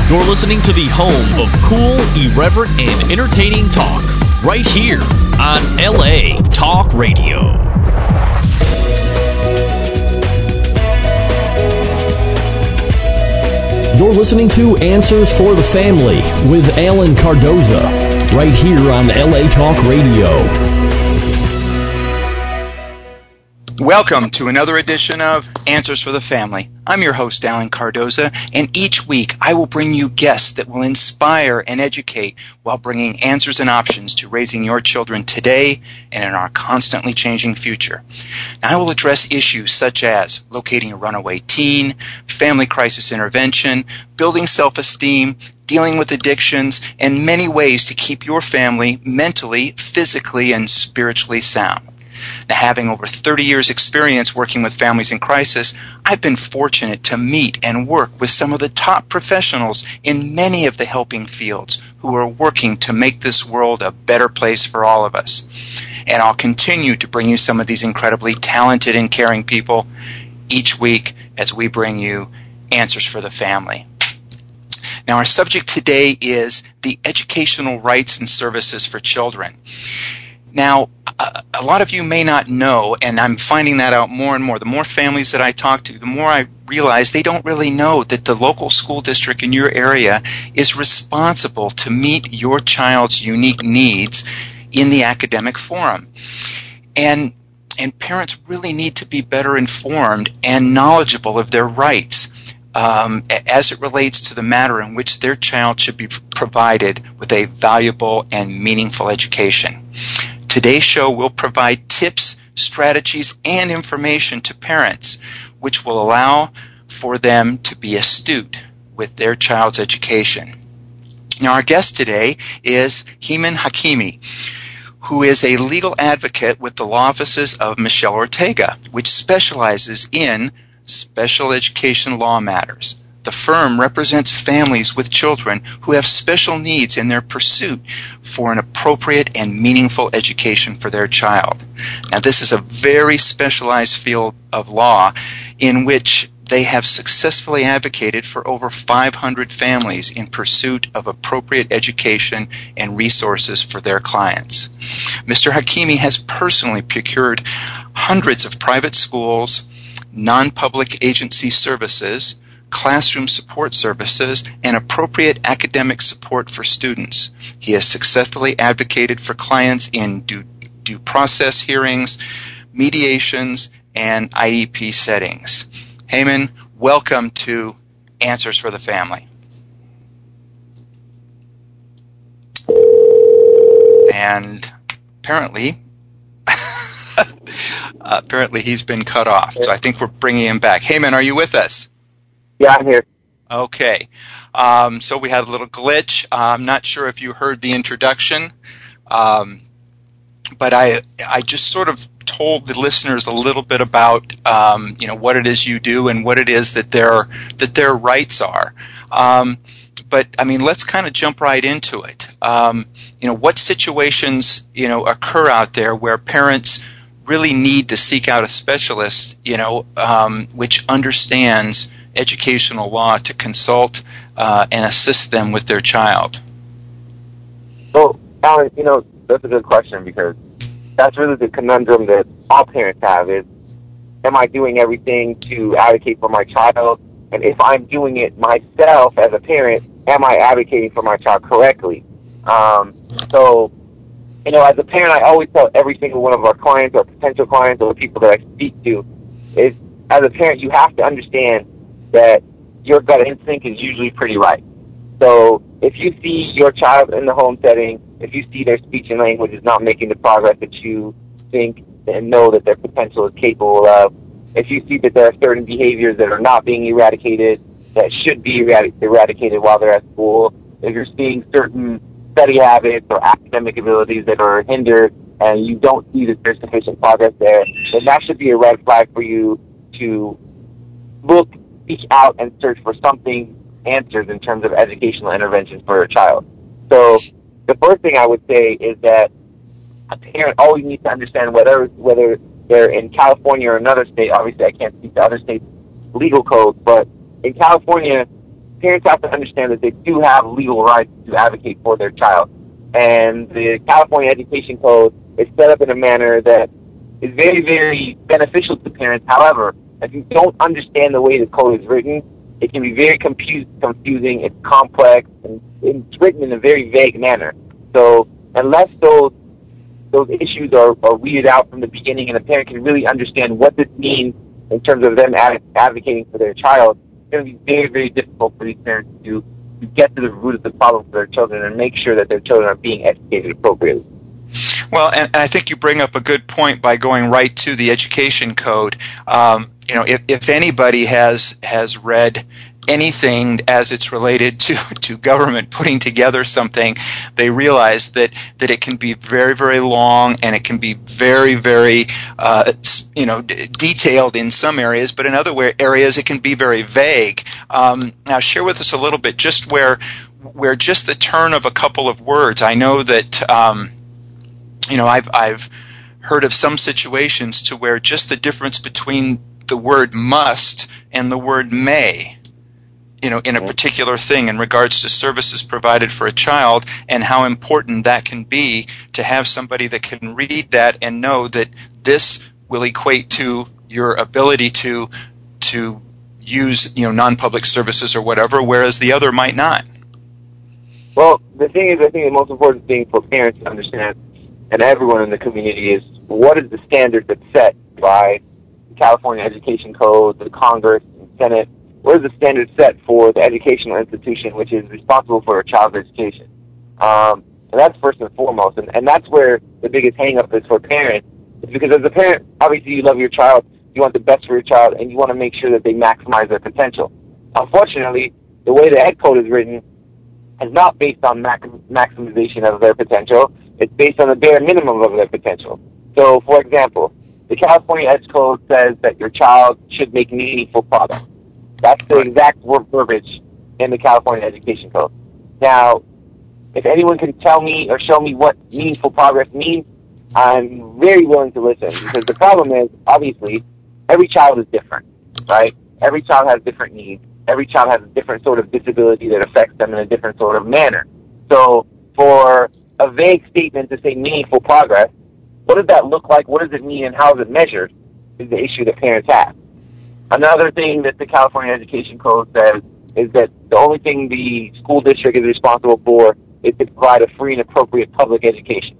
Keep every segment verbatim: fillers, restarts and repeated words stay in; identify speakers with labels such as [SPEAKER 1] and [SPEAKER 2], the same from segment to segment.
[SPEAKER 1] You're listening to the home of cool, irreverent, and entertaining talk, right here on L A Talk Radio. You're listening to Answers for the Family with Alan Cardoza, right here on L A Talk Radio.
[SPEAKER 2] Welcome to another edition of Answers for the Family. I'm your host, Alan Cardoza, and each week I will bring you guests that will inspire and educate while bringing answers and options to raising your children today and in our constantly changing future. Now, I will address issues such as locating a runaway teen, family crisis intervention, building self-esteem, dealing with addictions, and many ways to keep your family mentally, physically, and spiritually sound. Now, having over thirty years experience working with families in crisis, I've been fortunate to meet and work with some of the top professionals in many of the helping fields who are working to make this world a better place for all of us. And I'll continue to bring you some of these incredibly talented and caring people each week as we bring you Answers for the Family. Now, our subject today is the educational rights and services for children. Now, a, a lot of you may not know, and I'm finding that out more and more. The more families that I talk to, the more I realize they don't really know that the local school district in your area is responsible to meet your child's unique needs in the academic forum. And, and parents really need to be better informed and knowledgeable of their rights um, as it relates to the matter in which their child should be provided with a valuable and meaningful education. Today's show will provide tips, strategies, and information to parents, which will allow for them to be astute with their child's education. Now, our guest today is Heman Hakimi, who is a legal advocate with the law offices of Michelle Ortega, which specializes in special education law matters. The firm represents families with children who have special needs in their pursuit for an appropriate and meaningful education for their child. Now, this is a very specialized field of law in which they have successfully advocated for over five hundred families in pursuit of appropriate education and resources for their clients. Mister Hakimi has personally procured hundreds of private schools, non-public agency services, classroom support services, and appropriate academic support for students. He has successfully advocated for clients in due, due process hearings, mediations, and I E P settings. Heman, welcome to Answers for the Family. And apparently, apparently he's been cut off, so I think we're bringing him back. Heman, are you with us?
[SPEAKER 3] Yeah, I'm here.
[SPEAKER 2] Okay. Um, so we had a little glitch. I'm not sure if you heard the introduction, um, but I I just sort of told the listeners a little bit about um, you know what it is you do and what it is that their that their rights are. Um, but I mean, let's kind of jump right into it. Um, you know, what situations you know occur out there where parents really need to seek out a specialist, you know, um, which understands educational law to consult uh, and assist them with their child?
[SPEAKER 3] Well, Alan, you know, that's a good question because that's really the conundrum that all parents have is, am I doing everything to advocate for my child? And if I'm doing it myself as a parent, am I advocating for my child correctly? Um, so, you know, as a parent, I always tell every single one of our clients or potential clients or the people that I speak to is, as a parent, you have to understand that your gut instinct is usually pretty right. So if you see your child in the home setting, if you see their speech and language is not making the progress that you think and know that their potential is capable of, if you see that there are certain behaviors that are not being eradicated, that should be erad- eradicated while they're at school, if you're seeing certain study habits or academic abilities that are hindered and you don't see that there's sufficient progress there, then that should be a red flag for you to look seek out and search for something answers in terms of educational intervention for a child. So the first thing I would say is that a parent always needs to understand whether whether they're in California or another state. Obviously, I can't speak to other states' legal codes, but in California, parents have to understand that they do have legal rights to advocate for their child. And the California Education Code is set up in a manner that is very, very beneficial to parents. However, if you don't understand the way the code is written, it can be very confused, confusing, it's complex, and it's written in a very vague manner. So unless those those issues are, are weeded out from the beginning and a parent can really understand what this means in terms of them ad- advocating for their child, it's going to be very, very difficult for these parents to, to get to the root of the problem for their children and make sure that their children are being educated appropriately.
[SPEAKER 2] Well, and I think you bring up a good point by going right to the education code. Um, you know, if, if anybody has has read anything as it's related to, to government putting together something, they realize that, that it can be very, very long and it can be very, very, uh, you know, d- detailed in some areas, but in other areas it can be very vague. Um, now, share with us a little bit just where, where just the turn of a couple of words. I know that, um, you know, I've, I've heard of some situations to where just the difference between the word must and the word may, you know, in a particular thing in regards to services provided for a child, and how important that can be to have somebody that can read that and know that this will equate to your ability to to use, you know, non-public services or whatever, whereas the other might not.
[SPEAKER 3] Well, the thing is, I think the most important thing for parents to understand, and everyone in the community, is what is the standard that's set by the California Education Code, the Congress, and Senate. What is the standard set for the educational institution which is responsible for a child's education? Um, and that's first and foremost. And, and that's where the biggest hang-up is for parents. It's because as a parent, obviously you love your child, you want the best for your child, and you want to make sure that they maximize their potential. Unfortunately, the way the Ed Code is written is not based on max- maximization of their potential. It's based on the bare minimum of their potential. So, for example, the California Ed Code says that your child should make meaningful progress. That's the exact word verbiage in the California Education Code. Now, if anyone can tell me or show me what meaningful progress means, I'm very willing to listen, because the problem is, obviously, every child is different, right? Every child has different needs. Every child has a different sort of disability that affects them in a different sort of manner. So for a vague statement to say meaningful progress, what does that look like? What does it mean, and how is it measured is the issue that parents have. Another thing that the California Education Code says is that the only thing the school district is responsible for is to provide a free and appropriate public education.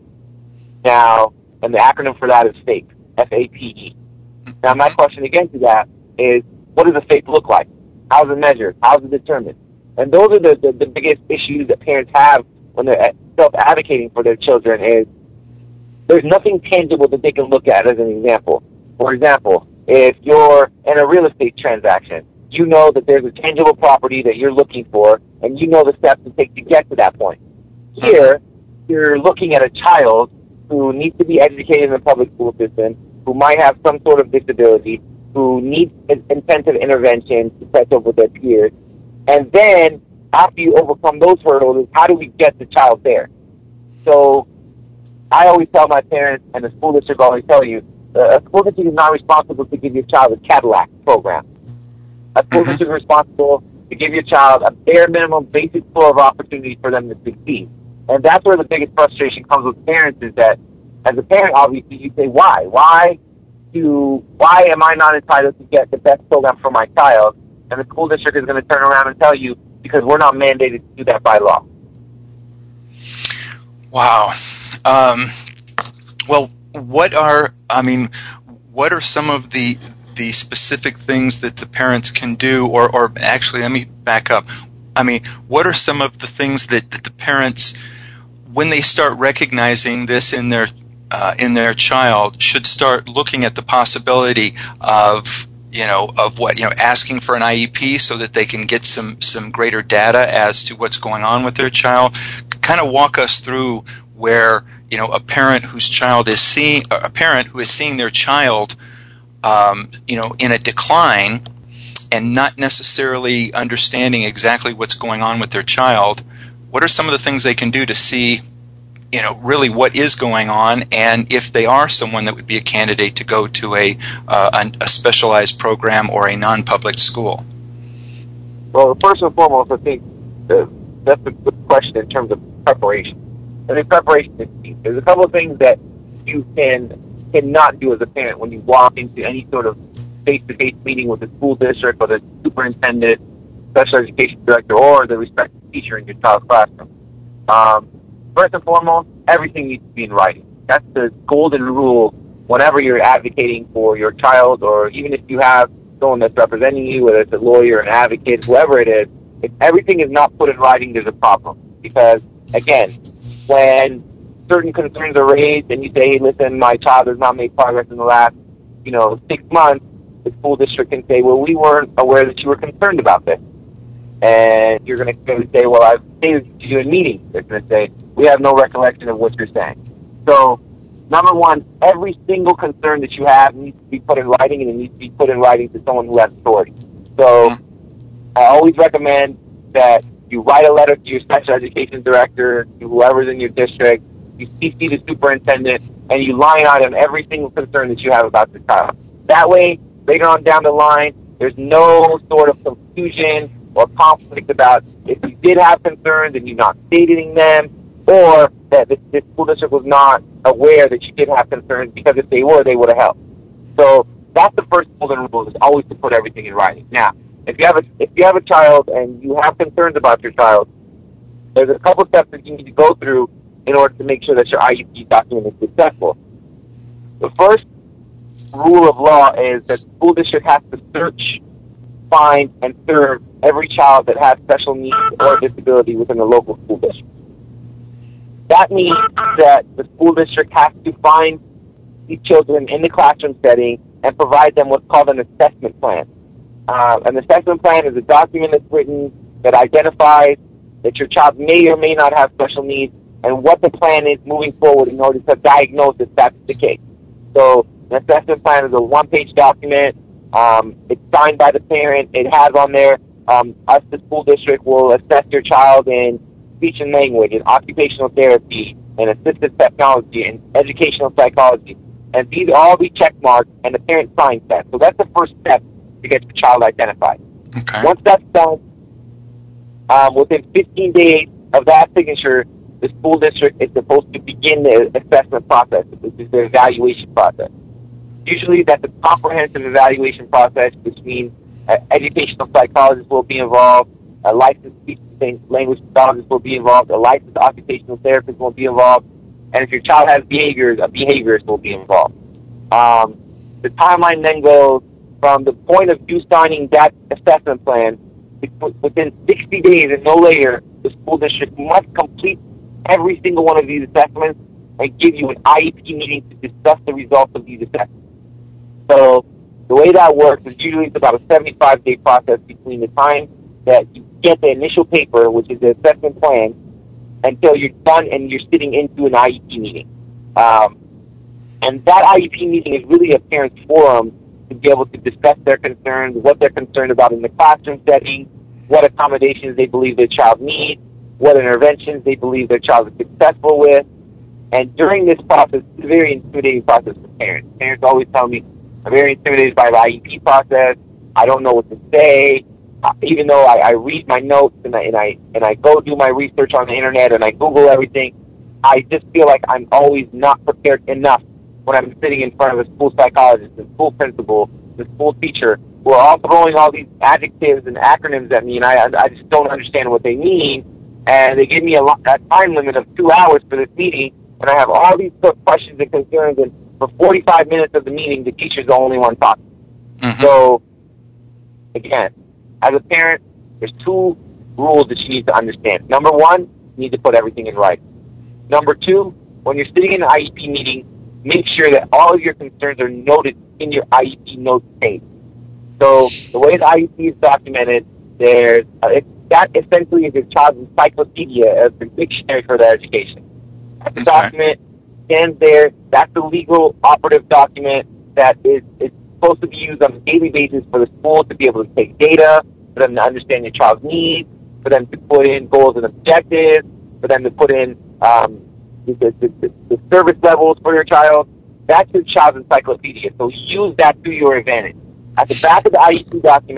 [SPEAKER 3] Now, and the acronym for that is FAPE, F A P E. Now, my question again to that is, what does a FAPE look like? How is it measured? How is it determined? And those are the, the, the biggest issues that parents have when they're self-advocating for their children, is there's nothing tangible that they can look at as an example. For example, if you're in a real estate transaction, you know that there's a tangible property that you're looking for, and you know the steps to take to get to that point. Here, you're looking at a child who needs to be educated in the public school system, who might have some sort of disability, who needs intensive intervention to catch up with their peers. And then, after you overcome those hurdles, how do we get the child there? So, I always tell my parents, and the school district always tell you, Uh, a school district is not responsible to give your child a Cadillac program. A school district is responsible to give your child a bare minimum basic floor of opportunity for them to succeed. And that's where the biggest frustration comes with parents, is that as a parent, obviously, you say, why? Why do, why am I not entitled to get the best program for my child? And the school district is going to turn around and tell you, because we're not mandated to do that by law.
[SPEAKER 2] Wow. Um, well, what are, I mean, what are some of the the specific things that the parents can do, or, or actually, let me back up. I mean, what are some of the things that, that the parents, when they start recognizing this in their uh, in their child, should start looking at the possibility of, you know, of what, you know, asking for an I E P so that they can get some, some greater data as to what's going on with their child? Kind of walk us through where, you know, a parent whose child is seeing, a parent who is seeing their child, um, you know, in a decline and not necessarily understanding exactly what's going on with their child, what are some of the things they can do to see, you know, really what is going on, and if they are someone that would be a candidate to go to a uh, a, a specialized program or a non-public school?
[SPEAKER 3] Well, first and foremost, I think the, that's a good question in terms of preparation. I think preparation is key. There's a couple of things that you can cannot do as a parent when you walk into any sort of face-to-face meeting with the school district or the superintendent, special education director, or the respective teacher in your child's classroom. Um, first and foremost, everything needs to be in writing. That's the golden rule whenever you're advocating for your child, or even if you have someone that's representing you, whether it's a lawyer, an advocate, whoever it is, if everything is not put in writing, there's a problem. Because, again, when certain concerns are raised and you say, hey, listen, my child has not made progress in the last, you know, six months, the school district can say, well, we weren't aware that you were concerned about this. And you're going to say, well, I've stated to you in meetings. They're going to say, we have no recollection of what you're saying. So, number one, every single concern that you have needs to be put in writing, and it needs to be put in writing to someone who has authority. So, I always recommend that you write a letter to your special education director, to whoever's in your district, you C C the superintendent, and you line out on every single concern that you have about your child. That way, later on down the line, there's no sort of confusion or conflict about if you did have concerns and you're not stating them, or that the, the school district was not aware that you did have concerns, because if they were, they would have helped. So that's the first golden rule, is always to put everything in writing. Now, if you have a if you have a child and you have concerns about your child, there's a couple steps that you need to go through in order to make sure that your I E P document is successful. The first rule of law is that the school district has to search, find, and serve every child that has special needs or disability within the local school district. That means that the school district has to find these children in the classroom setting and provide them what's called an assessment plan. Uh, an assessment plan is a document that's written that identifies that your child may or may not have special needs and what the plan is moving forward in order to diagnose if that's the case. So an assessment plan is a one-page document. Um, it's signed by the parent. It has on there, um, us, the school district, will assess your child in speech and language, and occupational therapy, and assistive technology, and educational psychology. And these all be check marked, and the parent signs that. So that's the first step to get your child identified.
[SPEAKER 2] Okay.
[SPEAKER 3] Once that's done, um, within fifteen days of that signature, the school district is supposed to begin the assessment process, which is the evaluation process. Usually that's a comprehensive evaluation process, which means uh, educational psychologists will be involved, a licensed speech and language pathologist will be involved, a licensed occupational therapist will be involved, and if your child has behaviors, a behaviorist will be involved. Um, the timeline then goes from the point of you signing that assessment plan, within sixty days and no later, the school district must complete every single one of these assessments and give you an I E P meeting to discuss the results of these assessments. So the way that works is usually it's about a seventy-five day process between the time that you get the initial paper, which is the assessment plan, until you're done and you're sitting into an I E P meeting. Um, and that I E P meeting is really a parent's forum to be able to discuss their concerns, what they're concerned about in the classroom setting, what accommodations they believe their child needs, what interventions they believe their child is successful with. And during this process, it's a very intimidating process for parents. Parents always tell me, I'm very intimidated by the I E P process. I don't know what to say. Uh, even though I, I read my notes and I, and I and I go do my research on the internet and I Google everything, I just feel like I'm always not prepared enough when I'm sitting in front of a school psychologist, the school principal, the school teacher, who are all throwing all these adjectives and acronyms at me, and I I just don't understand what they mean. And they give me a, lot, a time limit of two hours for this meeting, and I have all these questions and concerns, and for forty-five minutes of the meeting, the teacher's the only one talking. Mm-hmm. So, again, as a parent, there's two rules that you need to understand. Number one, you need to put everything in writing. Number two, when you're sitting in an I E P meeting, make sure that all of your concerns are noted in your I E P notes page. So the way the I E P is documented, there's uh, it, that essentially is your child's encyclopedia as the dictionary for their education. That okay. document stands there. That's the legal operative document that is, is supposed to be used on a daily basis for the school to be able to take data, for them to understand your child's needs, for them to put in goals and objectives, for them to put in um, the, the, the, the service levels for your child. That's your child's encyclopedia. So use that to your advantage. At the back of the I E P document,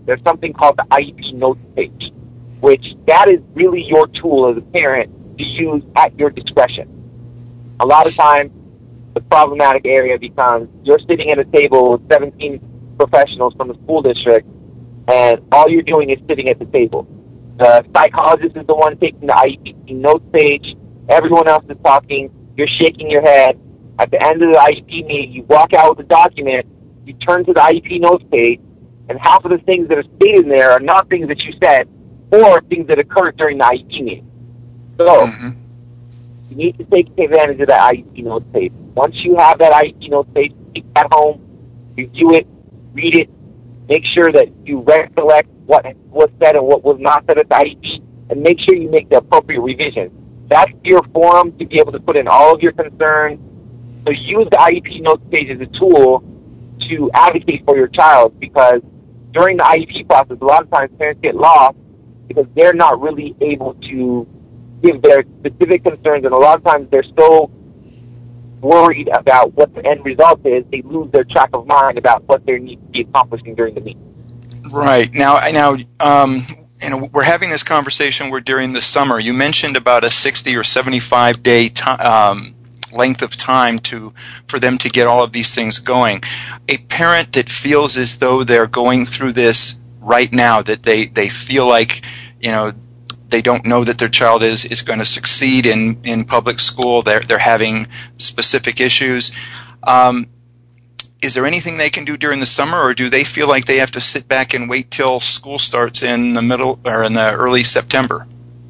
[SPEAKER 3] there's something called the I E P notes page, which that is really your tool as a parent to use at your discretion. A lot of times, the problematic area becomes you're sitting at a table with seventeen professionals from the school district, and all you're doing is sitting at the table. The psychologist is the one taking the I E P notes page. Everyone else is talking. You're shaking your head. At the end of the I E P meeting, you walk out with the document, you turn to the I E P notes page, and half of the things that are stated in there are not things that you said or things that occurred during the I E P meeting. So, mm-hmm. you need to take advantage of that I E P notes page. Once you have that I E P notes page, take that home, review it, read it, make sure that you recollect what was said and what was not said at the I E P, and make sure you make the appropriate revisions. That's your forum to be able to put in all of your concerns. So use the I E P notes page as a tool to advocate for your child, because during the I E P process, a lot of times parents get lost because they're not really able to give their specific concerns, and a lot of times they're so worried about what the end result is, they lose their track of mind about what they need to be accomplishing during the meeting.
[SPEAKER 2] Right. Now, now um, you know, we're having this conversation where during the summer, you mentioned about a sixty or seventy-five day time, um, length of time to for them to get all of these things going. A parent that feels as though they're going through this right now, that they, they feel like, you know, they don't know that their child is, is going to succeed in, in public school, they're, they're having specific issues. Um, is there anything they can do during the summer, or do they feel like they have to sit back and wait till school starts in the middle or in the early September?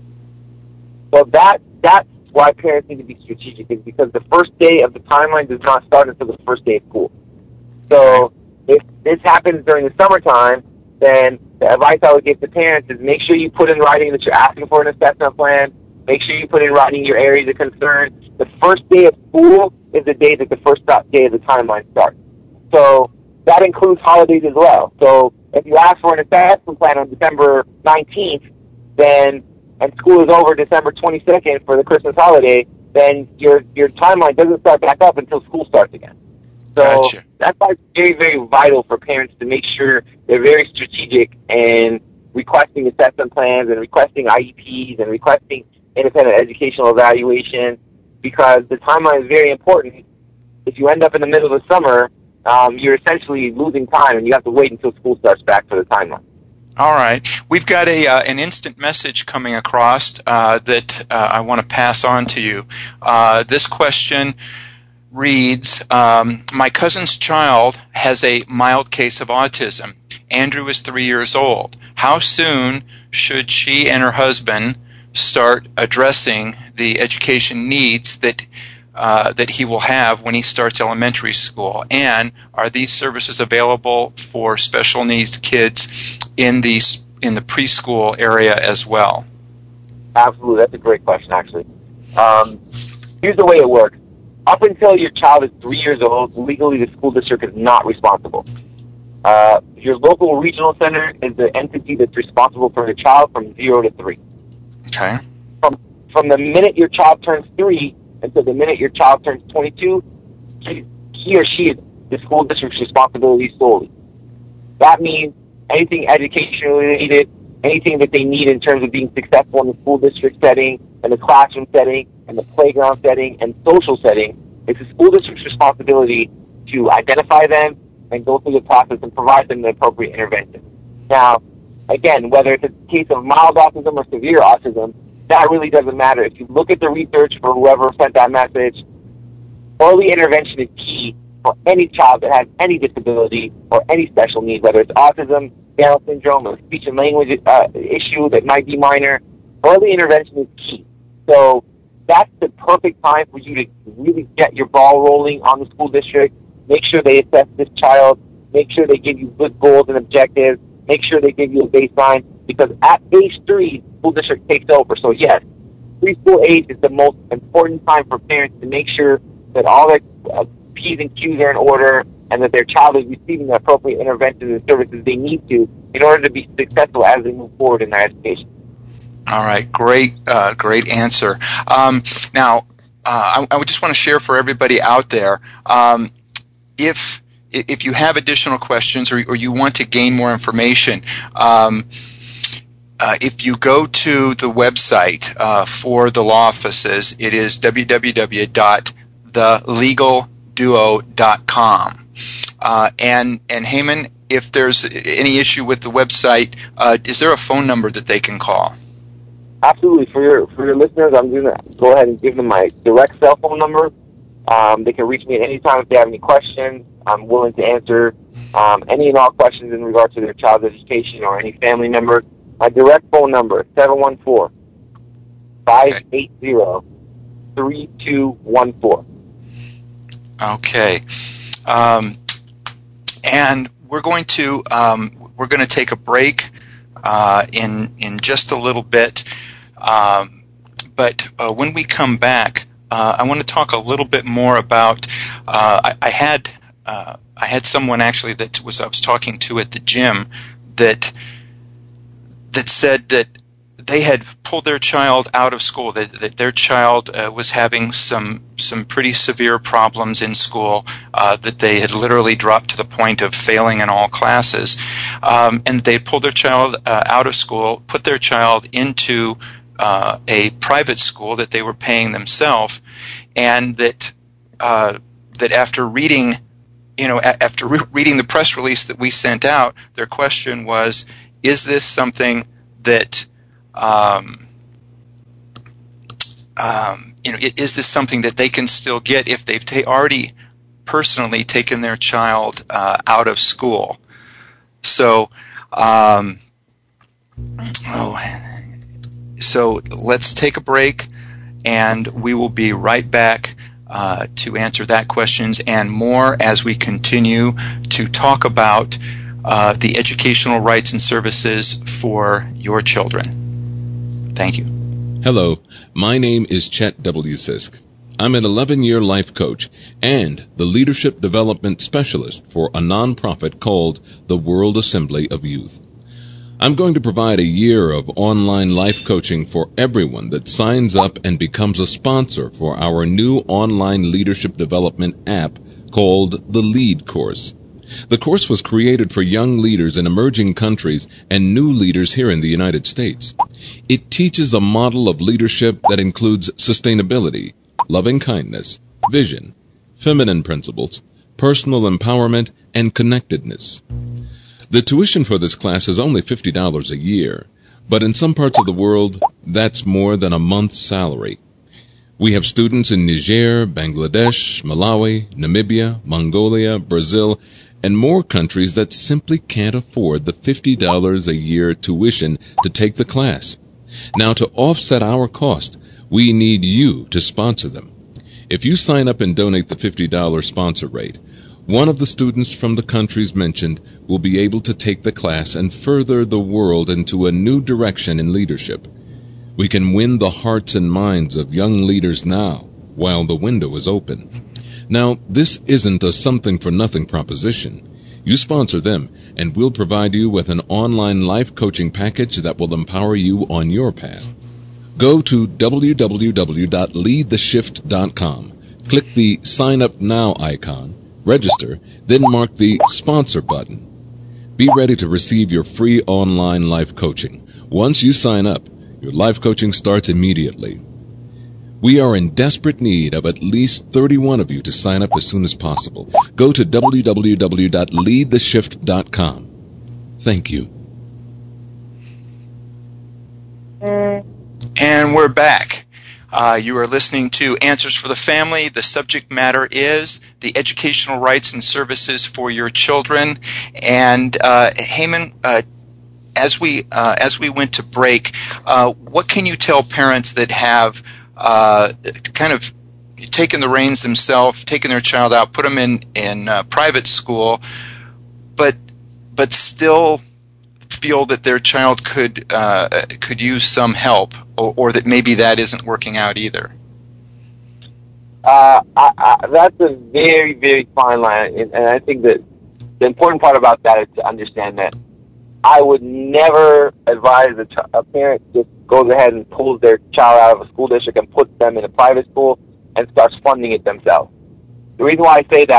[SPEAKER 3] Well, that that's why parents need to be strategic, is because the first day of the timeline does not start until the first day of school. So if this happens during the summertime, then the advice I would give to parents is make sure you put in writing that you're asking for an assessment plan. Make sure you put in writing your areas of concern. The first day of school is the day that the first day of the timeline starts. So that includes holidays as well. So if you ask for an assessment plan on December nineteenth, then and school is over December twenty-second for the Christmas holiday, then your your timeline doesn't start back up until school starts again. So
[SPEAKER 2] gotcha.
[SPEAKER 3] That's why it's very, very vital for parents to make sure they're very strategic in requesting assessment plans and requesting I E Ps and requesting independent educational evaluation, because the timeline is very important. If you end up in the middle of the summer, um, you're essentially losing time, and you have to wait until school starts back for the timeline.
[SPEAKER 2] All right. We've got a uh, an instant message coming across uh, that uh, I want to pass on to you. Uh, this question reads, um, my cousin's child has a mild case of autism. Andrew is three years old. How soon should she and her husband start addressing the education needs that uh, that he will have when he starts elementary school? And are these services available for special needs kids in the in the preschool area as well?
[SPEAKER 3] Absolutely. That's a great question, actually. Um, here's the way it works. Up until your child is three years old, legally the school district is not responsible. Uh, your local regional center is the entity that's responsible for the child from zero to three.
[SPEAKER 2] Okay.
[SPEAKER 3] From from the minute your child turns three until the minute your child turns twenty-two, he, he or she is the school district's responsibility solely. That means anything educationally related, anything that they need in terms of being successful in the school district setting, in the classroom setting, in the playground setting, and social setting, it's the school district's responsibility to identify them and go through the process and provide them the appropriate intervention. Now, again, whether it's a case of mild autism or severe autism, that really doesn't matter. If you look at the research for whoever sent that message, early intervention is key for any child that has any disability or any special need, whether it's autism, Down syndrome, or speech and language uh, issue that might be minor. Early intervention is key. So that's the perfect time for you to really get your ball rolling on the school district. Make sure they assess this child. Make sure they give you good goals and objectives. Make sure they give you a baseline, because at age three, the school district takes over. So yes, preschool age is the most important time for parents to make sure that all their uh, P's and Q's are in order, and that their child is receiving the appropriate interventions and services they need to in order to be successful as they move forward in their education.
[SPEAKER 2] All right, great, uh, great answer. Um, now, uh, I, I just want to share for everybody out there, um, if if you have additional questions or, or you want to gain more information, um, uh, if you go to the website uh, for the law offices, it is w w w dot the legal duo dot com. Uh, and, and Heyman, if there's any issue with the website, uh, is there a phone number that they can call?
[SPEAKER 3] Absolutely. For your for your listeners, I'm going to go ahead and give them my direct cell phone number. Um, they can reach me at any time if they have any questions. I'm willing to answer um, any and all questions in regard to their child's education or any family member. My direct phone number is seven one four, five eight zero, three two one four.
[SPEAKER 2] Okay. Um, and we're going to um, we're going to take a break uh, in in just a little bit. Um, but uh, when we come back, uh, I want to talk a little bit more about. Uh, I, I had uh, I had someone actually that was I was talking to at the gym that that said that they had pulled their child out of school, that, that their child uh, was having some some pretty severe problems in school, uh, that they had literally dropped to the point of failing in all classes, um, and they pulled their child uh, out of school, put their child into uh, a private school that they were paying themselves, and that uh, that after reading, you know, a- after re- reading the press release that we sent out, their question was, is this something that Um, um, you know, is this something that they can still get if they've ta- already personally taken their child uh, out of school? So, um, oh, so let's take a break, and we will be right back uh, to answer that questions and more as we continue to talk about uh, the educational rights and services for your children. Thank you.
[SPEAKER 4] Hello, my name is Chet W. Sisk. I'm an eleven-year life coach and the leadership development specialist for a nonprofit called the World Assembly of Youth. I'm going to provide a year of online life coaching for everyone that signs up and becomes a sponsor for our new online leadership development app called the LEAD course. The course was created for young leaders in emerging countries and new leaders here in the United States. It teaches a model of leadership that includes sustainability, loving kindness, vision, feminine principles, personal empowerment, and connectedness. The tuition for this class is only fifty dollars a year, but in some parts of the world, that's more than a month's salary. We have students in Niger, Bangladesh, Malawi, Namibia, Mongolia, Brazil, and more countries that simply can't afford the fifty dollars a year tuition to take the class. Now, to offset our cost, we need you to sponsor them. If you sign up and donate the fifty dollars sponsor rate, one of the students from the countries mentioned will be able to take the class and further the world into a new direction in leadership. We can win the hearts and minds of young leaders now, while the window is open. Now, this isn't a something-for-nothing proposition. You sponsor them, and we'll provide you with an online life coaching package that will empower you on your path. Go to w w w dot lead the shift dot com, click the Sign Up Now icon, register, then mark the Sponsor button. Be ready to receive your free online life coaching. Once you sign up, your life coaching starts immediately. We are in desperate need of at least thirty-one of you to sign up as soon as possible. Go to w w w dot lead the shift dot com. Thank you.
[SPEAKER 2] And we're back. Uh, you are listening to Answers for the Family. The subject matter is the educational rights and services for your children. And uh, Heyman, uh, as we uh, as we went to break, uh, what can you tell parents that have uh, kind of taken the reins themselves, taken their child out, put them in in uh, private school, but but still feel that their child could uh, could use some help, or, or that maybe that isn't working out either?
[SPEAKER 3] Uh, I, I, that's a very, very fine line, and, and I think that the important part about that is to understand that I would never advise a, ch- a parent just goes ahead and pulls their child out of a school district and puts them in a private school and starts funding it themselves. The reason why I say that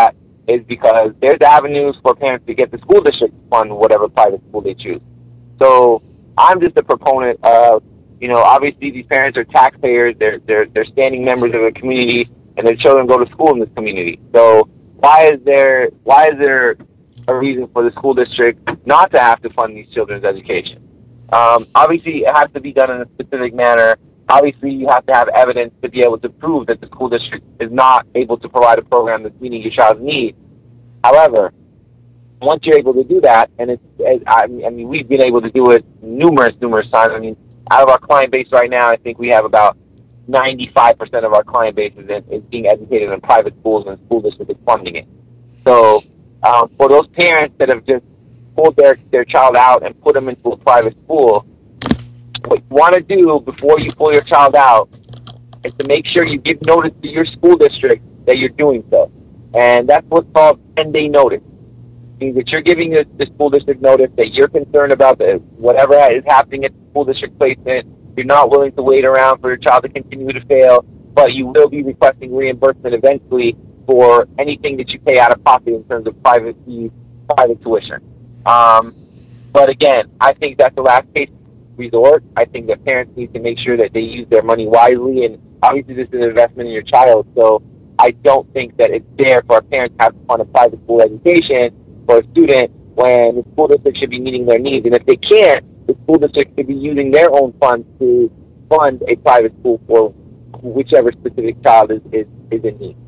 [SPEAKER 3] is because there's avenues for parents to get the school district to fund whatever private school they choose. So I'm just a proponent of, you know, obviously these parents are taxpayers, they're, they're, they're standing members of the community, and their children go to school in this community. So why is there, why is there a reason for the school district not to have to fund these children's education? Um, obviously, it has to be done in a specific manner. Obviously, you have to have evidence to be able to prove that the school district is not able to provide a program that's meeting your child's needs. However, once you're able to do that, and it's, I mean, we've been able to do it numerous, numerous times. I mean, out of our client base right now, I think we have about ninety-five percent of our client base is, in, is being educated in private schools, and the school district is funding it. So um, for those parents that have just pulled their, their child out and put them into a private school, what you want to do before you pull your child out is to make sure you give notice to your school district that you're doing so. And that's what's called ten-day notice. It means that you're giving the, the school district notice that you're concerned about the, whatever is happening at the school district placement. You're not willing to wait around for your child to continue to fail, but you will be requesting reimbursement eventually for anything that you pay out of pocket in terms of private fees, private tuition. Um, but again, I think that's the last case resort. I think that parents need to make sure that they use their money wisely, and obviously this is an investment in your child, so I don't think that it's fair for our parents to have to fund a private school education for a student when the school district should be meeting their needs. And if they can't, the school district should be using their own funds to fund a private school for whichever specific child is, is, is in need.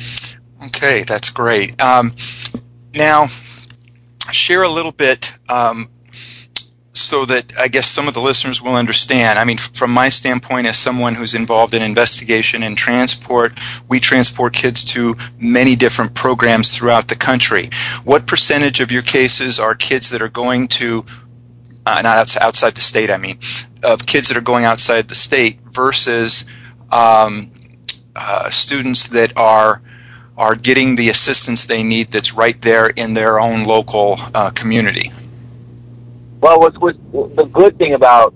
[SPEAKER 2] Okay, that's great. Um, now, share a little bit um, so that I guess some of the listeners will understand. I mean, from my standpoint as someone who's involved in investigation and transport, we transport kids to many different programs throughout the country. What percentage of your cases are kids that are going to, uh, not outside the state, I mean, of kids that are going outside the state versus um, uh, students that are are getting the assistance they need that's right there in their own local uh, community?
[SPEAKER 3] Well, what's, what's the good thing about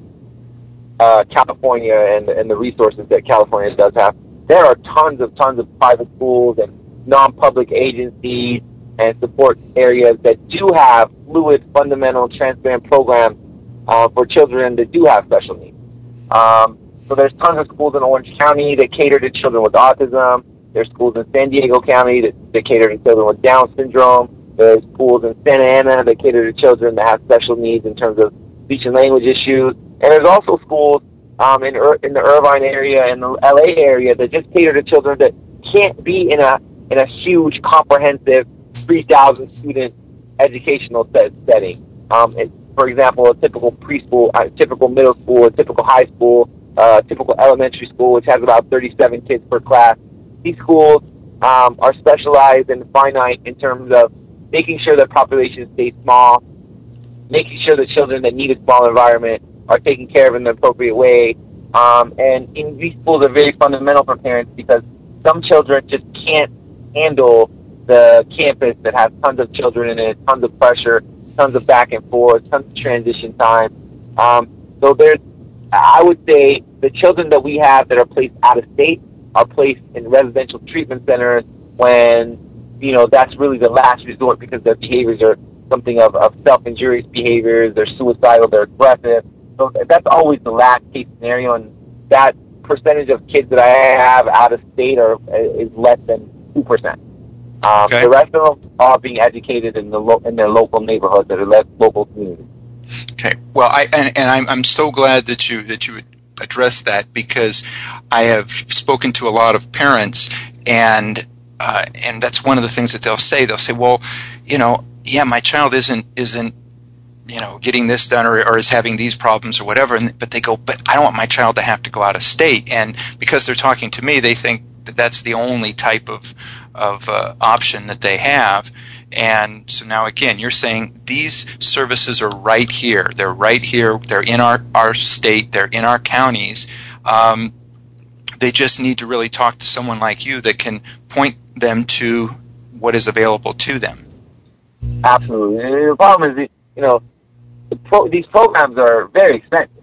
[SPEAKER 3] uh, California and, and the resources that California does have, there are tons of tons of private schools and non-public agencies and support areas that do have fluid, fundamental, transparent programs uh, for children that do have special needs. Um, so there's tons of schools in Orange County that cater to children with autism. There's schools in San Diego County that, that cater to children with Down syndrome. There's schools in Santa Ana that cater to children that have special needs in terms of speech and language issues. And there's also schools um, in, Ir- in the Irvine area and the L A area that just cater to children that can't be in a in a huge, comprehensive, three thousand student educational set- setting. Um, it, for example, a typical preschool, a typical middle school, a typical high school, uh, typical elementary school, which has about thirty-seven kids per class. These schools um, are specialized and finite in terms of making sure that population stays small, making sure that children that need a small environment are taken care of in the appropriate way. Um, and in these schools are very fundamental for parents because some children just can't handle the campus that has tons of children in it, tons of pressure, tons of back and forth, tons of transition time. Um, so there's, I would say, the children that we have that are placed out of state are placed in residential treatment centers when, you know, that's really the last resort because their behaviors are something of, of self-injurious behaviors, they're suicidal, they're aggressive. So that's always the last case scenario, and that percentage of kids that I have out of state are is less than two percent. Um,
[SPEAKER 2] okay.
[SPEAKER 3] The rest of them are being educated in the lo- in their local neighborhoods that are less local communities.
[SPEAKER 2] Okay. Well, I and, and I'm I'm so glad that you that you address that because I have spoken to a lot of parents and uh, and that's one of the things that they'll say. They'll say, well, you know, yeah, my child isn't isn't you know getting this done or, or is having these problems or whatever, and, but they go, but I don't want my child to have to go out of state, and because they're talking to me, they think that that's the only type of of uh, option that they have. And so now again, you're saying these services are right here. They're right here. They're in our, our state. They're in our counties. Um, they just need to really talk to someone like you that can point them to what is available to them.
[SPEAKER 3] Absolutely. And the problem is, that, you know, the pro- these programs are very expensive.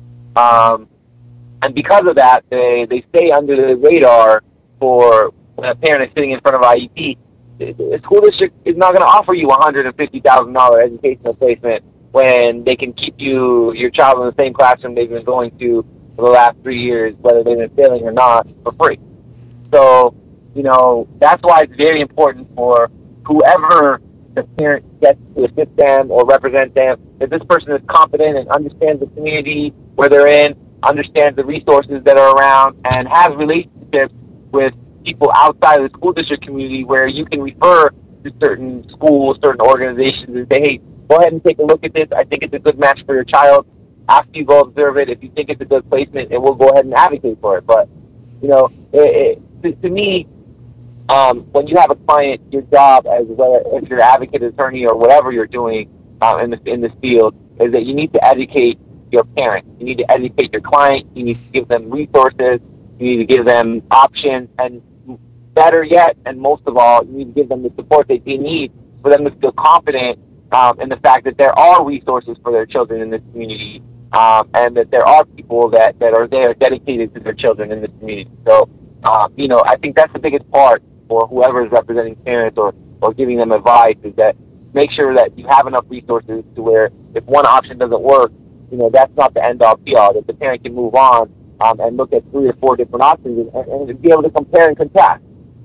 [SPEAKER 3] Um, and because of that, they, they stay under the radar for when a parent is sitting in front of I E P. a school district is not going to offer you a one hundred fifty thousand dollars educational placement when they can keep you, your child in the same classroom they've been going to for the last three years, whether they've been failing or not, for free. So, you know, that's why it's very important for whoever the parent gets to assist them or represent them, that this person is competent and understands the community where they're in, understands the resources that are around, and has relationships with people outside of the school district community where you can refer to certain schools, certain organizations, and say, hey, go ahead and take a look at this. I think it's a good match for your child. After you go observe it, if you think it's a good placement, and we'll go ahead and advocate for it. But, you know, it, it, to, to me, um, when you have a client, your job as well, if you're an advocate, attorney, or whatever you're doing uh, in this in this field, is that you need to educate your parent. You need to educate your client. You need to give them resources. You need to give them options, and better yet, and most of all, you need to give them the support that they need for them to feel confident um, in the fact that there are resources for their children in this community, um, and that there are people that, that are there dedicated to their children in this community. So, uh, you know, I think that's the biggest part for whoever is representing parents or, or giving them advice, is that make sure that you have enough resources to where if one option doesn't work, you know, that's not the end-all be-all, that the parent can move on um, and look at three or four different options and, and be able to compare and contrast.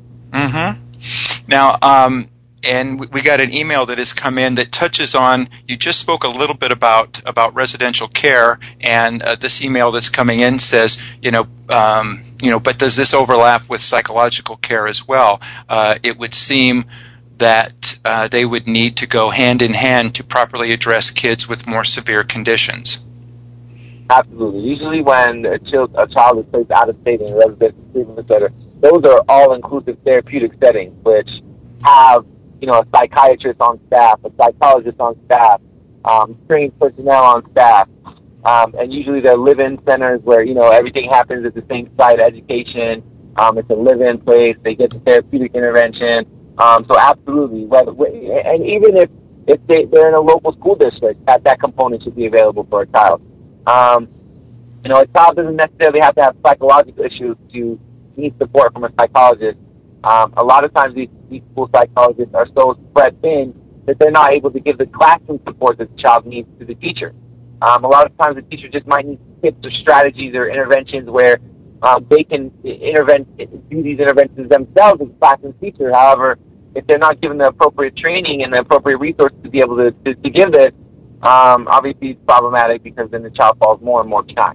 [SPEAKER 2] Mm-hmm. Now, um, and we, we got an email that has come in that touches on, you just spoke a little bit about, about residential care, and uh, this email that's coming in says, you know, um, you know, but does this overlap with psychological care as well? Uh, it would seem that uh, they would need to go hand in hand to properly address kids with more severe conditions.
[SPEAKER 3] Absolutely. Usually when a child, a child is placed out of state in a residential treatment center, those are all-inclusive therapeutic settings, which have, you know, a psychiatrist on staff, a psychologist on staff, um, trained personnel on staff, um, and usually they're live-in centers where, you know, everything happens at the same site, education, um, it's a live-in place, they get the therapeutic intervention, um, so absolutely, whether, and even if, if they, they're in a local school district, that, that component should be available for a child. Um, you know, a child doesn't necessarily have to have psychological issues to need support from a psychologist. Um, a lot of times these, these school psychologists are so spread thin that they're not able to give the classroom support that the child needs to the teacher. Um, a lot of times the teacher just might need tips or strategies or interventions where um, they can intervene, do these interventions themselves as a classroom teacher. However, if they're not given the appropriate training and the appropriate resources to be able to, to, to give this, um, obviously it's problematic, because then the child falls more and more behind.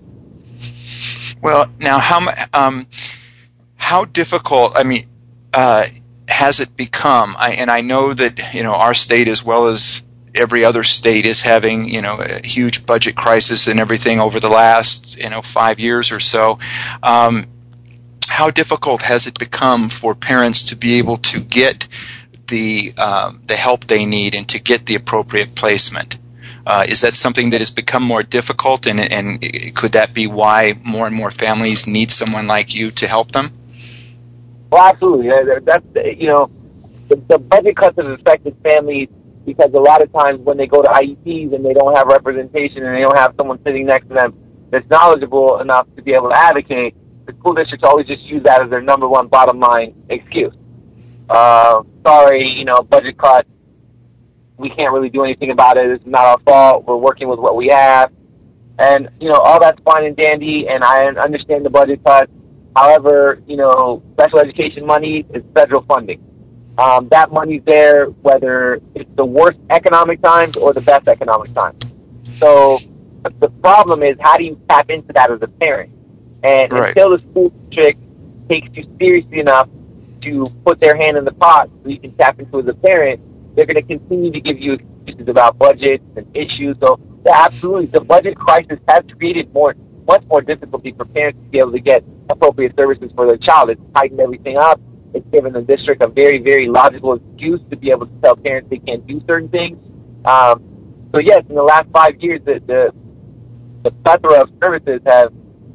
[SPEAKER 2] Well, now, how um, how difficult, I mean, uh, has it become? I, and I know that, you know, our state, as well as every other state, is having, you know, a huge budget crisis and everything over the last, you know, five years or so. Um, how difficult has it become for parents to be able to get the um, the help they need and to get the appropriate placement? Uh, is that something that has become more difficult, and, and could that be why more and more families need someone like you to help them?
[SPEAKER 3] Well, absolutely. That's, you know, the, the budget cuts have affected families because a lot of times when they go to I E Ps and they don't have representation and they don't have someone sitting next to them that's knowledgeable enough to be able to advocate, the school districts always just use that as their number one bottom line excuse. Uh, sorry, you know, budget cuts. We can't really do anything about it. It's not our fault. We're working with what we have. And, you know, all that's fine and dandy, and I understand the budget cuts. However, you know, special education money is federal funding. Um, that money's there whether it's the worst economic times or the best economic times. So the problem is, how do you tap into that as a parent? And right. Until the school district takes you seriously enough to put their hand in the pot so you can tap into it as a parent, they're going to continue to give you excuses about budgets and issues. So, yeah, absolutely, the budget crisis has created more, much more difficulty for parents to be able to get appropriate services for their child. It's tightened everything up. It's given the district a very, very logical excuse to be able to tell parents they can't do certain things. Um, so, yes, in the last five years, the the, the plethora of services have,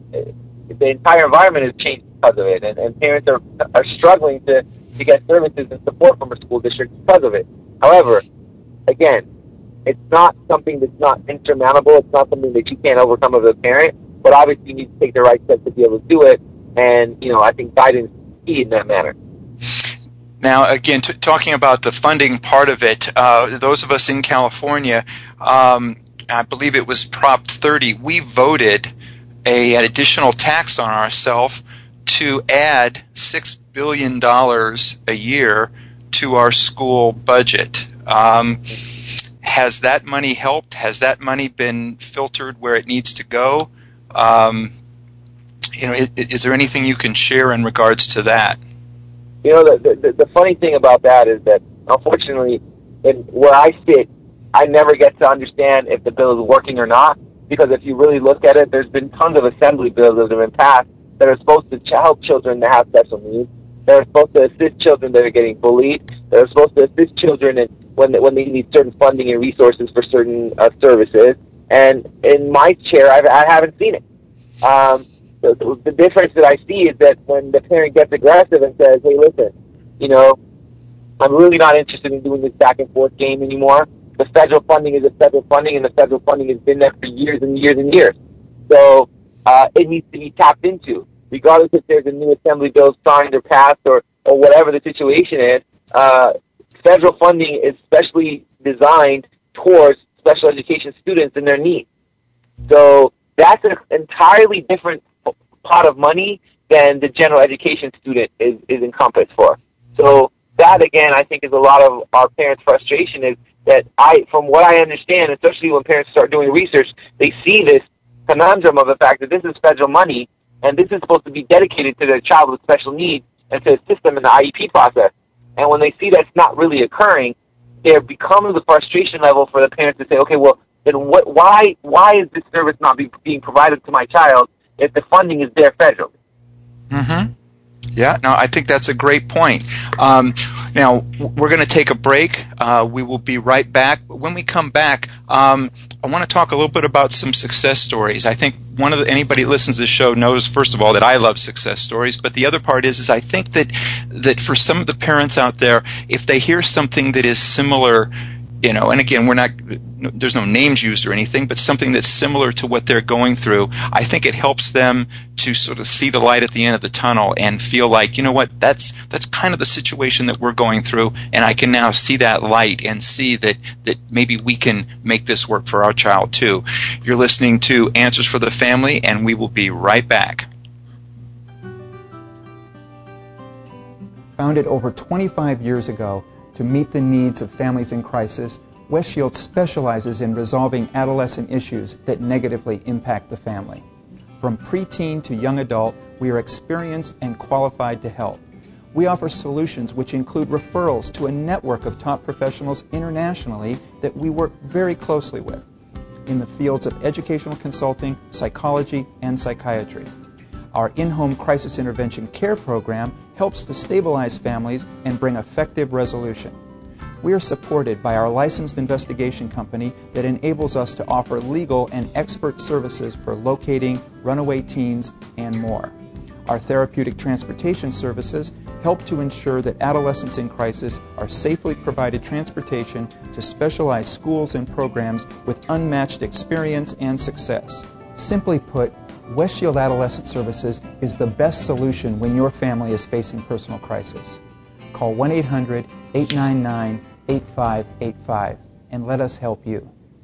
[SPEAKER 3] the entire environment has changed because of it, and, and parents are are struggling to, to get services and support from a school district because of it. However, again, it's not something that's not insurmountable. It's not something that you can't overcome as a parent, but obviously you need to take the right steps to be able to do it, and, you know, I think guidance is key in that manner.
[SPEAKER 2] Now, again, t- talking about the funding part of it, uh, those of us in California, um, I believe it was Prop thirty, we voted a, an additional tax on ourselves to add six billion dollars a year to our school budget. Um, has that money helped? Has that money been filtered where it needs to go? Um, you know, is, is there anything you can share in regards to that?
[SPEAKER 3] You know, the, the the funny thing about that is that, unfortunately, in where I sit, I never get to understand if the bill is working or not, because if you really look at it, there's been tons of assembly bills that have been passed that are supposed to help children that have special needs, that are supposed to assist children that are getting bullied, that are supposed to assist children in, when, they, when they need certain funding and resources for certain uh, services. And in my chair, I've, I haven't seen it. Um, The, the difference that I see is that when the parent gets aggressive and says, hey, listen, you know, I'm really not interested in doing this back and forth game anymore. The federal funding is a federal funding, and the federal funding has been there for years and years and years. So uh, it needs to be tapped into, regardless if there's a new assembly bill signed or passed or, or whatever the situation is. Uh, federal funding is specially designed towards special education students and their needs. So that's an entirely different pot of money than the general education student is, is encompassed for. So that, again, I think is a lot of our parents' frustration is that I, from what I understand, especially when parents start doing research, they see this conundrum of the fact that this is federal money and this is supposed to be dedicated to their child with special needs and to assist them in the I E P process. And when they see that's not really occurring, there becomes a frustration level for the parents to say, okay, well, then what, why, why is this service not be, being provided to my child if the funding is there federally?
[SPEAKER 2] Mm-hmm. Yeah, no, I think that's a great point. Um, now, we're going to take a break. Uh, we will be right back. When we come back, um, I want to talk a little bit about some success stories. I think one of the, anybody that listens to this show knows, first of all, that I love success stories. But the other part is, is I think that that for some of the parents out there, if they hear something that is similar, you know, and again, we're not, there's no names used or anything, but something that's similar to what they're going through, I think it helps them to sort of see the light at the end of the tunnel and feel like, you know what, that's that's kind of the situation that we're going through, and I can now see that light and see that, that maybe we can make this work for our child too. You're listening to Answers for the Family, and we will be right back.
[SPEAKER 5] Founded over twenty-five years ago, to meet the needs of families in crisis, West Shield specializes in resolving adolescent issues that negatively impact the family. From preteen to young adult, we are experienced and qualified to help. We offer solutions which include referrals to a network of top professionals internationally that we work very closely with in the fields of educational consulting, psychology, and psychiatry. Our in-home crisis intervention care program helps to stabilize families and bring effective resolution. We are supported by our licensed investigation company that enables us to offer legal and expert services for locating runaway teens and more. Our therapeutic transportation services help to ensure that adolescents in crisis are safely provided transportation to specialized schools and programs with unmatched experience and success. Simply put, West Shield Adolescent Services is the best solution when your family is facing personal crisis. Call one eight hundred, eight nine nine, eight five eight five and let us help you.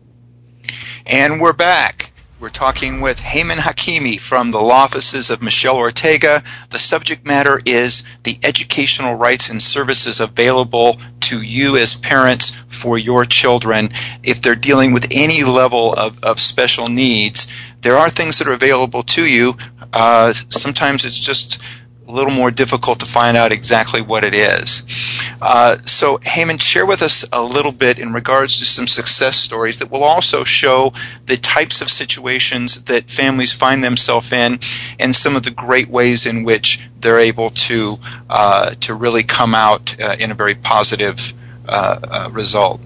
[SPEAKER 2] And we're back. We're talking with Heyman Hakimi from the law offices of Michelle Ortega. The subject matter is the educational rights and services available to you as parents for your children. If they're dealing with any level of, of special needs, there are things that are available to you. Uh, sometimes it's just a little more difficult to find out exactly what it is. Uh, so, Heyman, share with us a little bit in regards to some success stories that will also show the types of situations that families find themselves in and some of the great ways in which they're able to uh, to really come out uh, in a very positive uh, uh, result.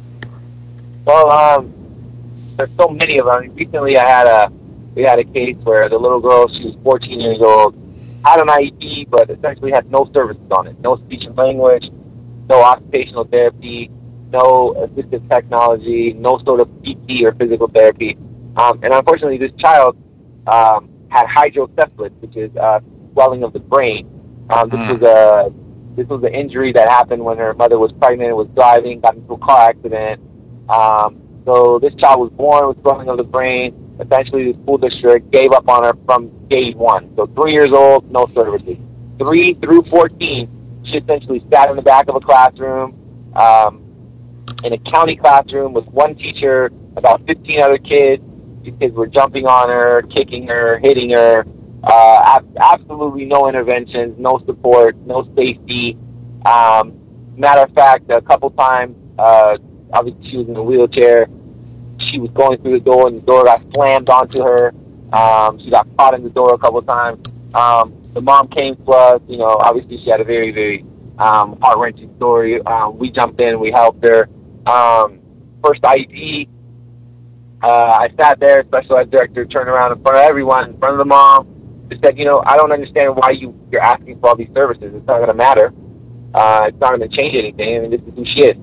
[SPEAKER 3] Well, um, there's so many of them. Recently, I had a we had a case where the little girl, she was fourteen years old, had an I E P, but essentially had no services on it. No speech and language, no occupational therapy, no assistive technology, no sort of P T or physical therapy. Um, and unfortunately, this child um, had hydrocephalus, which is uh, swelling of the brain. Um, this was a this was an injury that happened when her mother was pregnant and was driving, got into a car accident. Um, so this child was born with swelling of the brain. Essentially, the school district gave up on her from day one. So three years old, no services. Three through fourteen, she essentially sat in the back of a classroom, um, in a county classroom with one teacher, about fifteen other kids. These kids were jumping on her, kicking her, hitting her. Uh, absolutely no interventions, no support, no safety. Um, matter of fact, a couple times, uh, obviously she was in a wheelchair. She was going through the door, and the door got slammed onto her. Um, she got caught in the door a couple times. Um, the mom came to us. You know, obviously she had a very, very um, heart-wrenching story. Um, we jumped in, we helped her. Um, first I E P, uh, I sat there, special ed director turned around in front of everyone, in front of the mom, just said, you know, I don't understand why you, you're asking for all these services. It's not going to matter. Uh, it's not going to change anything. I mean, this is who she is.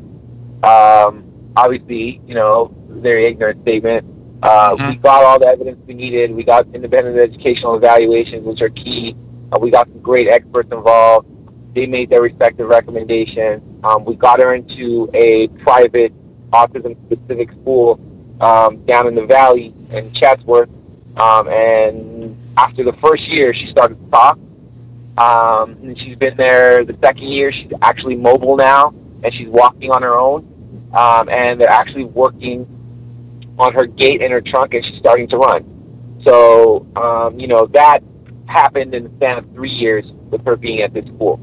[SPEAKER 3] Um, obviously, you know, very ignorant statement. Uh, mm-hmm. We got all the evidence we needed. We got independent educational evaluations, which are key. Uh, we got some great experts involved. They made their respective recommendations. Um, we got her into a private autism-specific school um, down in the valley in Chatsworth. Um, and after the first year, she started to talk. Um, and she's been there the second year. She's actually mobile now, and she's walking on her own. Um, and they're actually working on her gait and her trunk, and she's starting to run. So, um, you know, that happened in the span of three years with her being at this school.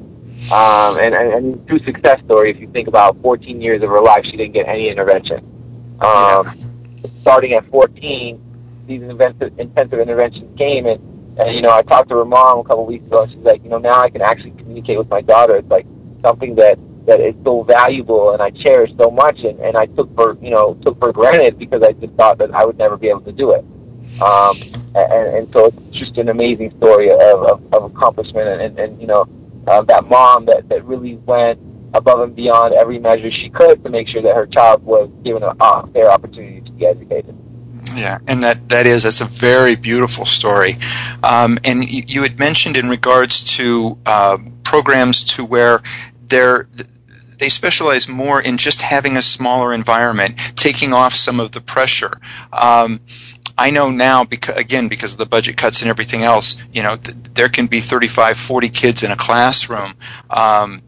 [SPEAKER 3] Um, and, and, and true success story, if you think about fourteen years of her life, she didn't get any intervention. Um, yeah. Starting at fourteen, these intensive, intensive interventions came, and, and, you know, I talked to her mom a couple of weeks ago, and she's like, you know, now I can actually communicate with my daughter. It's like something that, that is so valuable and I cherish so much, and, and I took for, you know, took for granted because I just thought that I would never be able to do it. Um, and, and so it's just an amazing story of, of, of accomplishment, and, and, and you know, uh, that mom that, that really went above and beyond every measure she could to make sure that her child was given a uh, fair opportunity to be educated.
[SPEAKER 2] Yeah, and that, that is, that's a very beautiful story. Um, and you, you had mentioned in regards to uh, programs to where they're, they specialize more in just having a smaller environment, taking off some of the pressure. Um, I know now, because, again, because of the budget cuts and everything else, you know, th- there can be thirty-five, forty kids in a classroom, um,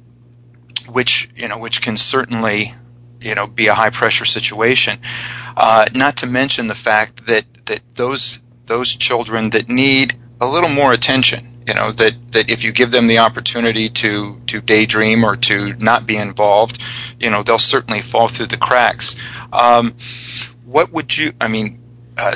[SPEAKER 2] which, you know, which can certainly, you know, be a high-pressure situation. Uh, not to mention the fact that, that those those children that need a little more attention, you know, that, that if you give them the opportunity to, to daydream or to not be involved, you know, they'll certainly fall through the cracks. Um, what would you, I mean, uh,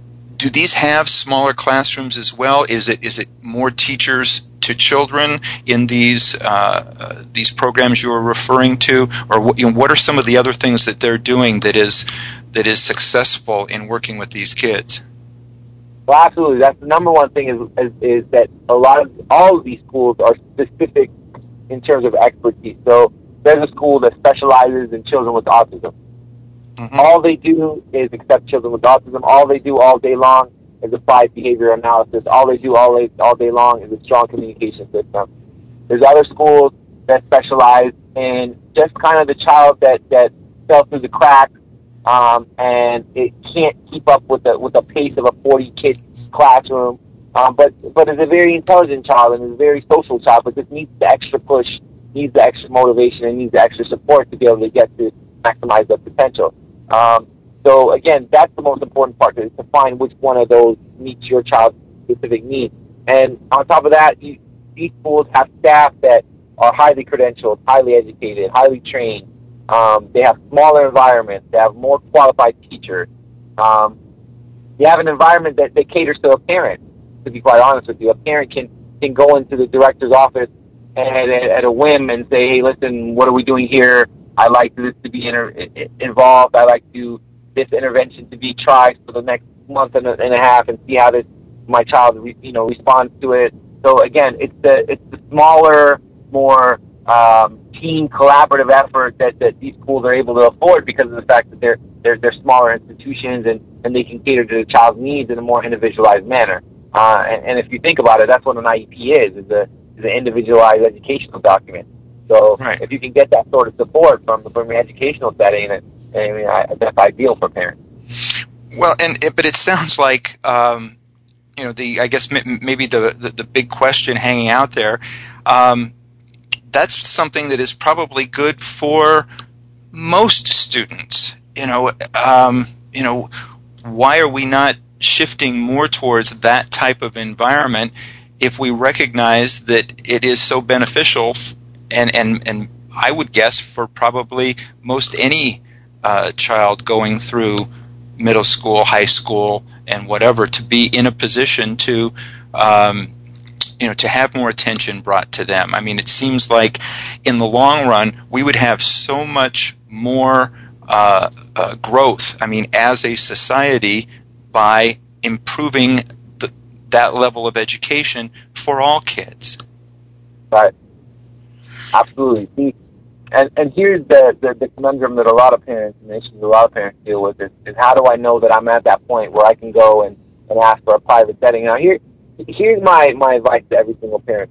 [SPEAKER 2] do these have smaller classrooms as well? Is it is it more teachers to children in these uh, uh, these programs you are referring to, or what, you know, what are some of the other things that they're doing that is that is successful in working with these kids?
[SPEAKER 3] Well, absolutely. That's the number one thing is, is is that a lot of all of these schools are specific in terms of expertise. So there's a school that specializes in children with autism. Mm-hmm. All they do is accept children with autism. All they do all day long is applied behavior analysis. All they do all day, all day long is a strong communication system. There's other schools that specialize in just kind of the child that, that fell through the cracks, um, and it can't keep up with the with the pace of a forty kid classroom. Um, but but is a very intelligent child and is a very social child, but just needs the extra push, needs the extra motivation, and needs the extra support to be able to get to maximize their potential. Um, so again, that's the most important part, is to find which one of those meets your child's specific needs. And on top of that, you, these schools have staff that are highly credentialed, highly educated, highly trained. Um, they have smaller environments. They have more qualified teachers. Um, they have an environment that, that caters to a parent, to be quite honest with you. A parent can, can go into the director's office and, at, at a whim and say, hey, listen, what are we doing here? I like this to be inter- involved. I like to this intervention to be tried for the next month and a, and a half, and see how this my child re, you know responds to it. So again, it's the it's the smaller, more um, team collaborative effort that, that these schools are able to afford because of the fact that they're they're they're smaller institutions, and, and they can cater to the child's needs in a more individualized manner. Uh, and, and if you think about it, that's what an I E P is: is a is an individualized educational document. So
[SPEAKER 2] Right.
[SPEAKER 3] if you can get that sort of support from from your educational setting, I mean, I, that's ideal for parents.
[SPEAKER 2] Well, and it, but it sounds like um, you know the I guess m- maybe the, the the big question hanging out there. Um, that's something that is probably good for most students. You know, um, you know, why are we not shifting more towards that type of environment if we recognize that it is so beneficial, f- and and and I would guess for probably most any uh, child going through middle school, high school, and whatever, to be in a position to, um, you know, to have more attention brought to them. I mean, it seems like in the long run, we would have so much more uh, uh, growth, I mean, as a society, by improving the, that level of education for all kids.
[SPEAKER 3] Right. Absolutely. See, And and here's the, the, the conundrum that a lot of parents and the issues a lot of parents deal with is, is how do I know that I'm at that point where I can go and, and ask for a private setting? Now, here here's my, my advice to every single parent.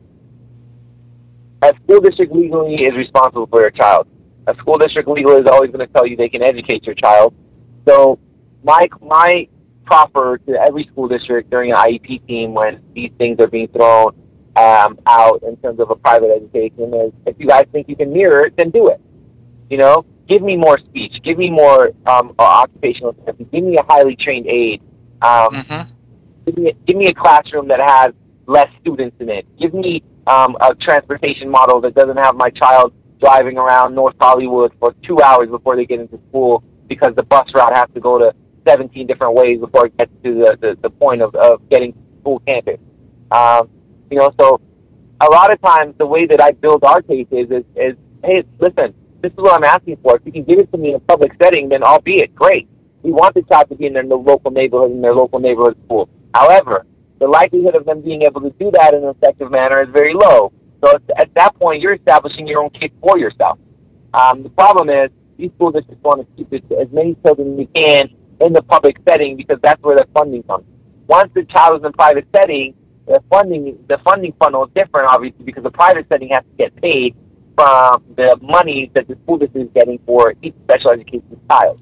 [SPEAKER 3] A school district legally is responsible for your child. A school district legally is always going to tell you they can educate your child. So my my proffer to every school district during an I E P team when these things are being thrown Um, out in terms of a private education is, if you guys think you can mirror it, then do it. You know, give me more speech, give me more um, uh, occupational therapy, give me a highly trained aide, um,
[SPEAKER 2] Mm-hmm.
[SPEAKER 3] give me give me a classroom that has less students in it, give me um, a transportation model that doesn't have my child driving around North Hollywood for two hours before they get into school because the bus route has to go to seventeen different ways before it gets to the, the, the point of, of getting to school campus. Um, You know, so a lot of times the way that I build our cases is, is, hey, listen, this is what I'm asking for. If you can give it to me in a public setting, then albeit, great. We want the child to be in their local neighborhood, in their local neighborhood school. However, the likelihood of them being able to do that in an effective manner is very low. So at that point, you're establishing your own case for yourself. Um, the problem is these school districts want to keep it to as many children as you can in the public setting because that's where the funding comes. Once the child is in private setting, The funding, the funding funnel is different, obviously, because the private setting has to get paid from the money that the school district is getting for each special education child.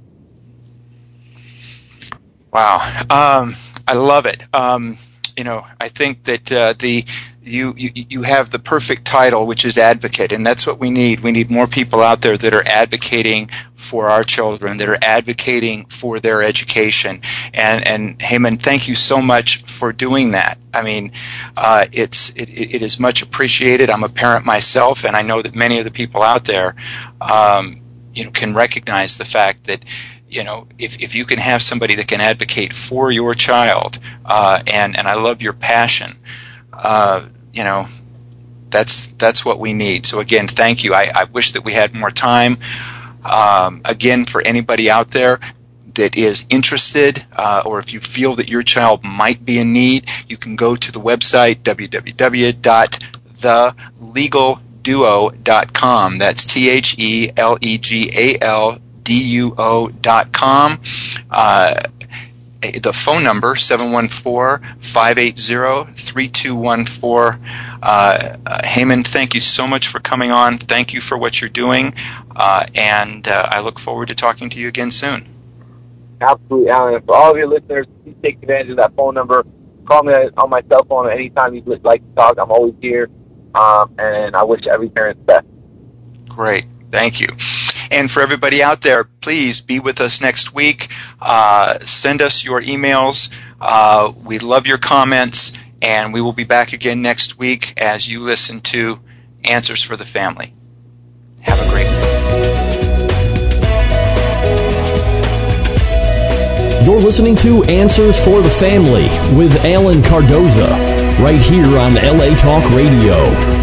[SPEAKER 2] Wow, um, I love it. Um, you know, I think that uh, the you, you you have the perfect title, which is advocate, and that's what we need. We need more people out there that are advocating for our children, that are advocating for their education. And and Heyman, thank you so much for doing that. I mean, uh, it's it, it is much appreciated. I'm a parent myself, and I know that many of the people out there, um, you know, can recognize the fact that, you know, if, if you can have somebody that can advocate for your child, uh, and and I love your passion, uh, you know, that's that's what we need. So again, thank you. I, I wish that we had more time. Um, again, for anybody out there that is interested, uh, or if you feel that your child might be in need, you can go to the website w w w dot the legal duo dot com. That's T H E L E G A L D U O dot com. Uh, the phone number, seven one four, five eight zero, three two one four. Uh, uh, Heyman, thank you so much for coming on. Thank you for what you're doing, uh, and uh, I look forward to talking to you again soon.
[SPEAKER 3] Absolutely, Alan. And for all of your listeners, please take advantage of that phone number. Call me on my cell phone at any time you'd like to talk. I'm always here, um, and I wish every parent the best.
[SPEAKER 2] Great. Thank you. And for everybody out there, please be with us next week. Uh, send us your emails. Uh, we love your comments, and we will be back again next week as you listen to Answers for the Family. Have a great week.
[SPEAKER 1] You're listening to Answers for the Family with Alan Cardoza, right here on L A Talk Radio.